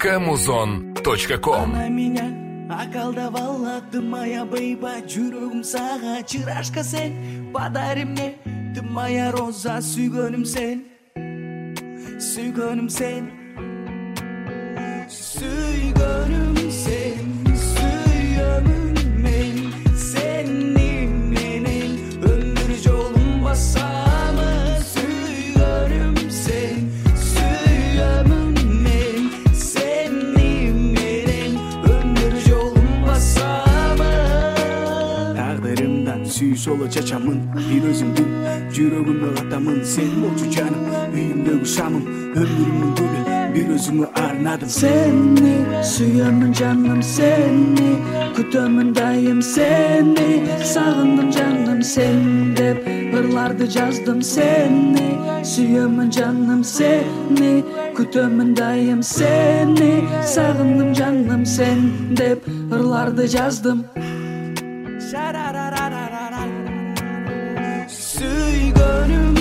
www.muzon.com. Она меня околдовала, ты моя бейба, жүрегім саға чырашка сен, подари мне, ты моя роза, сүйгөнім сен, сүйгөнім сен, сүйгөнім сен, сүйемін мен, сені менен өмір жолым басамы, сүйгөнім сен, сүйемін мен, сені менен өмір жолым басамы. Тағдырымдан сүй солы чачамын, бир өзүңдүн жүрөгүмө катамын, сен болчу жаным, үйүмдөгү шамым, өмүрүмдүн гүлү, бир өзүңө арнадым. Сени сүйөмүн жаным, сени күтөмүн дайым, сени сагындым жаным, сен деп ырларды жаздым. Сени сүйөмүн жаным, сени күтөмүн дайым, сени сагындым жаным, сен деп ырларды жаздым. Сүйгөнүм